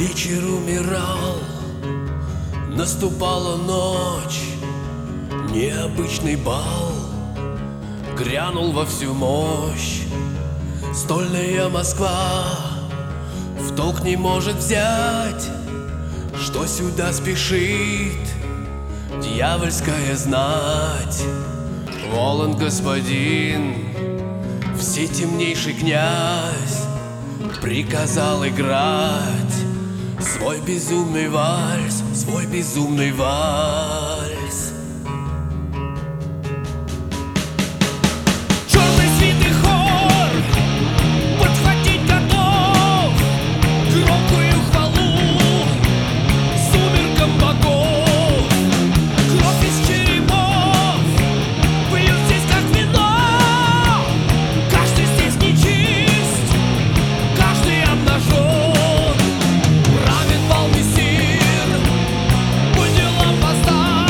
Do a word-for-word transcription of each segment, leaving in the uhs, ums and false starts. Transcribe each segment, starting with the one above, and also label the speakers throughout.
Speaker 1: Вечер умирал, наступала ночь, необычный бал грянул во всю мощь. Стольная Москва в толк не может взять, что сюда спешит дьявольская знать. Волан господин, все темнейший князь, приказал играть свой безумный вальс, свой безумный вальс.
Speaker 2: Черный свитый хор подхватить готов громкую хвалу сумеркам богов. Кровь из черепов пьют здесь как вино. Каждый здесь нечист, каждый обнажен. Правит бал мессир, по делам поставь.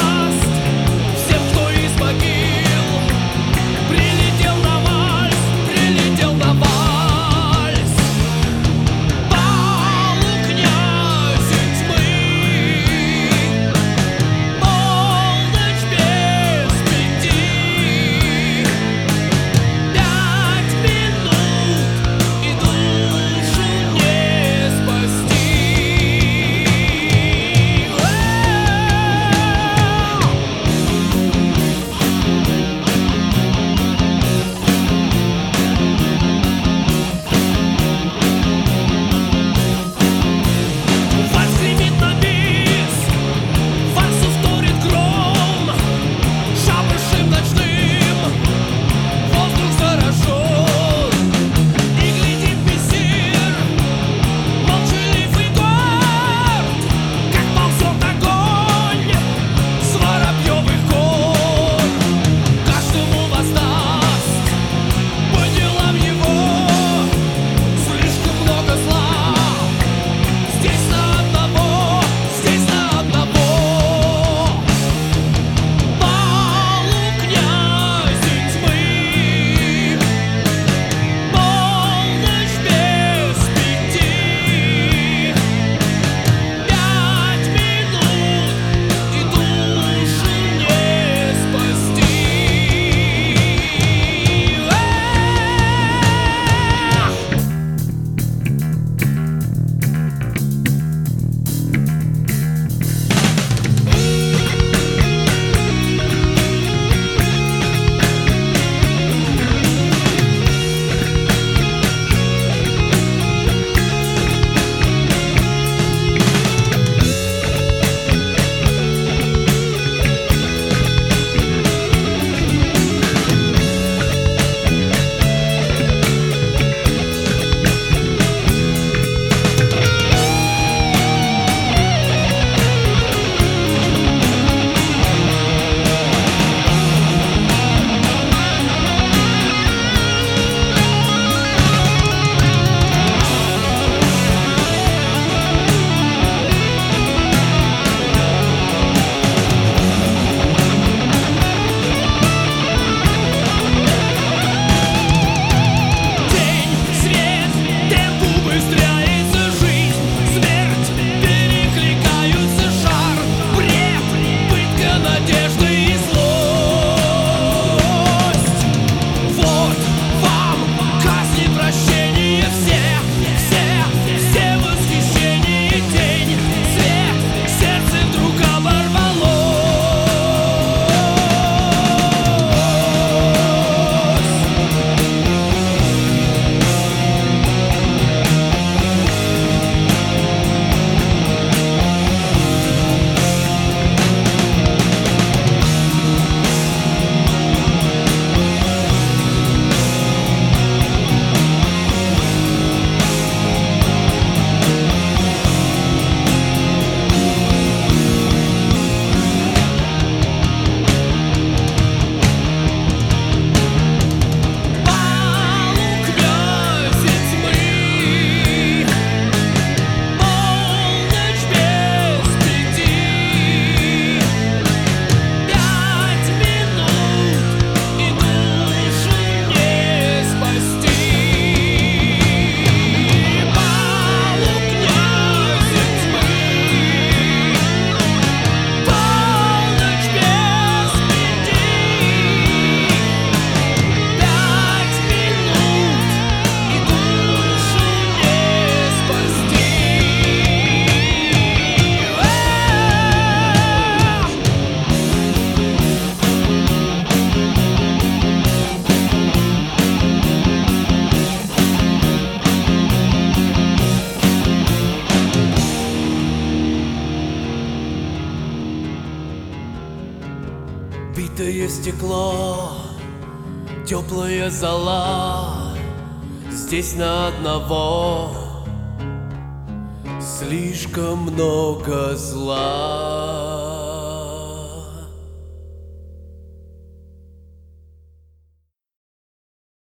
Speaker 1: стекло, теплая зола, здесь на одного слишком много зла.